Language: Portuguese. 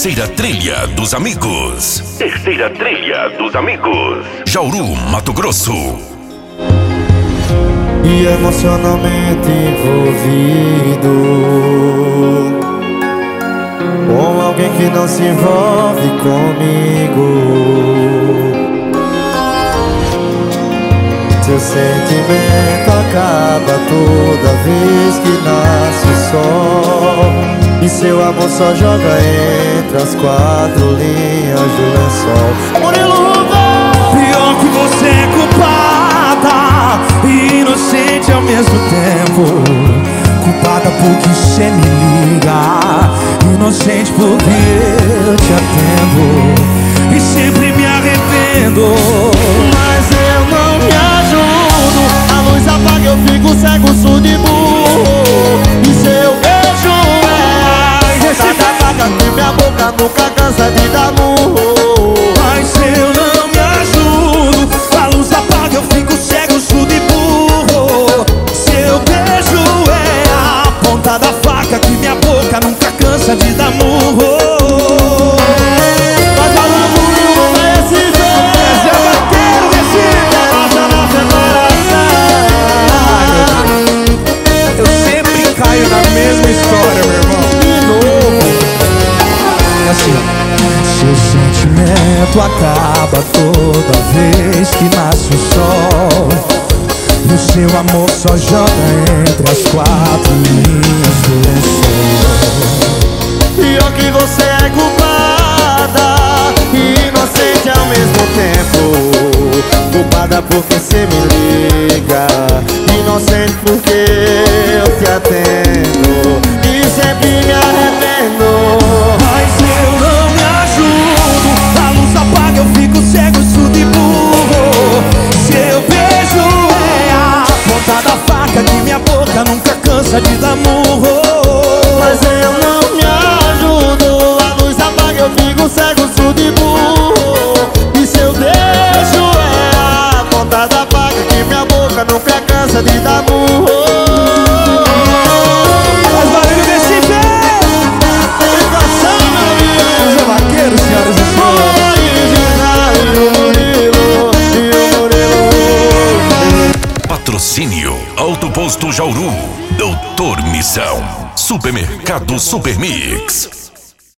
Terceira Trilha dos Amigos. Terceira Trilha dos Amigos. Jauru, Mato Grosso. E emocionalmente envolvido com alguém que não se envolve comigo. Seu sentimento acaba toda vez que nasce o sol, e seu amor só joga entre as quatro linhas do lençol. Murilo, pior que você é culpada e inocente ao mesmo tempo. Culpada porque você me liga, inocente porque eu te atendo e sempre me arrependo. Mas eu não me ajudo, a luz apaga, eu fico cego, surdo e burro. E seu beijo é essa faca que minha boca nunca cansa de dar murro. Mas eu não me ajudo, a luz apaga, eu fico cego, surdo e burro. Seu beijo é a ponta da faca que minha boca nunca cansa de dar murro. Mesma história, meu irmão. De novo. É assim, ó. Seu sentimento acaba toda vez que nasce o sol, e o seu amor só joga entre as quatro linhas do lençol. Pior que você é culpada e inocente ao mesmo tempo. Culpada porque você me liga, inocente porque eu te atendo e sempre me arrependo. Mas eu não me ajudo, a luz apaga, eu fico cego, surdo e burro. Seu beijo é a ponta da faca que minha boca nunca cansa de dar murro. Mas eu não me ajudo, a luz apaga, eu fico cego, surdo e burro. E seu beijo é a ponta da faca que minha boca nunca cansa de dar murro. Mas barulho desse pé! José Vaqueiro, senhoras e senhores. Patrocínio Alto Posto Jauru. Doutor Missão. Supermercado Supermix.